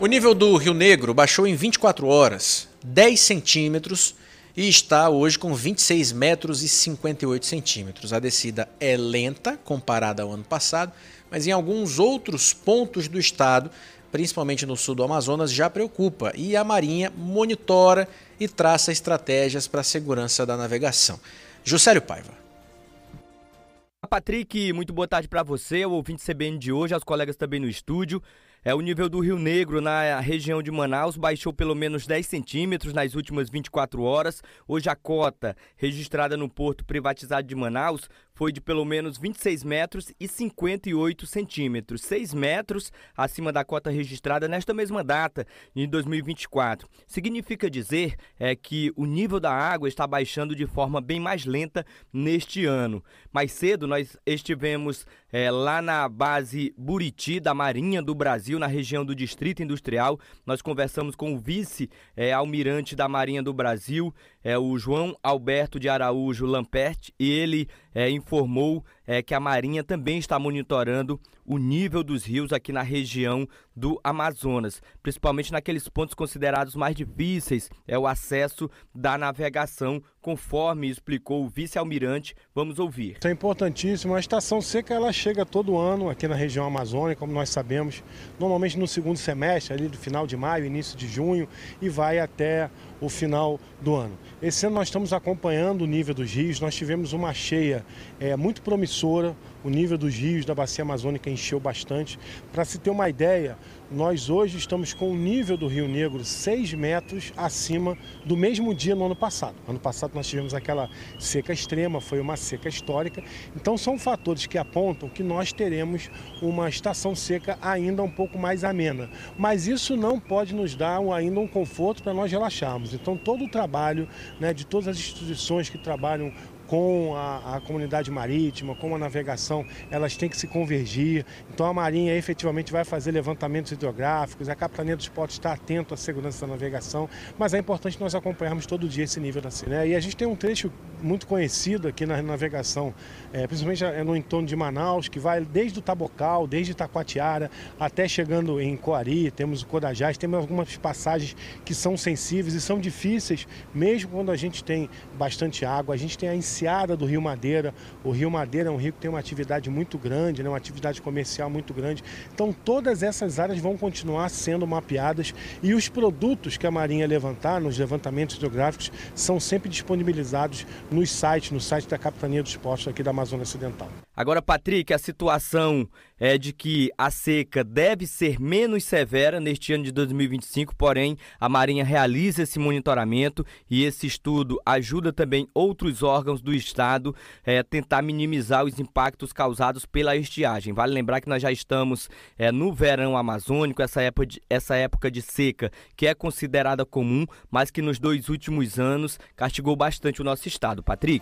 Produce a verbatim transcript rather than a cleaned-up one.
O nível do Rio Negro baixou em vinte e quatro horas, dez centímetros, e está hoje com vinte e seis metros e cinquenta e oito centímetros. A descida é lenta comparada ao ano passado, mas em alguns outros pontos do estado, principalmente no sul do Amazonas, já preocupa e a Marinha monitora e traça estratégias para a segurança da navegação. Juscelio Paiva. Patrick, muito boa tarde para você, o ouvinte C B N de hoje, aos colegas também no estúdio. É, o nível do Rio Negro na região de Manaus baixou pelo menos dez centímetros nas últimas vinte e quatro horas. Hoje a cota registrada no porto privatizado de Manaus foi de pelo menos vinte e seis metros e cinquenta e oito centímetros, seis metros acima da cota registrada nesta mesma data, em dois mil e vinte e quatro. Significa dizer é, que o nível da água está baixando de forma bem mais lenta neste ano. Mais cedo nós estivemos é, lá na base Buriti da Marinha do Brasil, na região do Distrito Industrial. Nós conversamos com o vice-almirante é, da Marinha do Brasil, é, o João Alberto de Araújo Lampert, e ele é, informou é, que a Marinha também está monitorando o nível dos rios aqui na região do Amazonas, principalmente naqueles pontos considerados mais difíceis, é o acesso da navegação, conforme explicou o vice-almirante. Vamos ouvir. Isso é importantíssimo. A estação seca ela chega todo ano aqui na região amazônica, como nós sabemos, normalmente no segundo semestre, ali do final de maio, início de junho, e vai até o final do ano. Esse ano nós estamos acompanhando o nível dos rios, nós tivemos uma cheia é, muito promissora, o nível dos rios da Bacia Amazônica encheu bastante. Para se ter uma ideia, nós hoje estamos com o nível do Rio Negro seis metros acima do mesmo dia no ano passado. Ano passado nós tivemos aquela seca extrema, foi uma seca histórica. Então são fatores que apontam que nós teremos uma estação seca ainda um pouco mais amena. Mas isso não pode nos dar ainda um conforto para nós relaxarmos. Então todo o trabalho, né, de todas as instituições que trabalham com a, a comunidade marítima, com a navegação, elas têm que se convergir. Então a Marinha efetivamente vai fazer levantamentos hidrográficos, a Capitania dos Portos está atento à segurança da navegação, mas é importante nós acompanharmos todo dia esse nível da seca, né? E a gente tem um trecho muito conhecido aqui na navegação, é, principalmente no entorno de Manaus, que vai desde o Tabocal, desde Itacoatiara, até chegando em Coari, temos o Codajás, temos algumas passagens que são sensíveis e são difíceis, mesmo quando a gente tem bastante água. A gente tem a enseada do Rio Madeira. O Rio Madeira é um rio que tem uma atividade muito grande, né, uma atividade comercial muito grande. Então todas essas áreas vão continuar sendo mapeadas e os produtos que a Marinha levantar nos levantamentos hidrográficos são sempre disponibilizados nos sites, no site da Capitania dos Portos aqui da Amazônia Ocidental. Agora, Patrick, a situação é de que a seca deve ser menos severa neste ano de dois mil e vinte e cinco, porém a Marinha realiza esse monitoramento e esse estudo ajuda também outros órgãos do estado a é, tentar minimizar os impactos causados pela estiagem. Vale lembrar que nós já estamos é, no verão amazônico, essa época, de, essa época de seca que é considerada comum, mas que nos dois últimos anos castigou bastante o nosso estado. Patrick.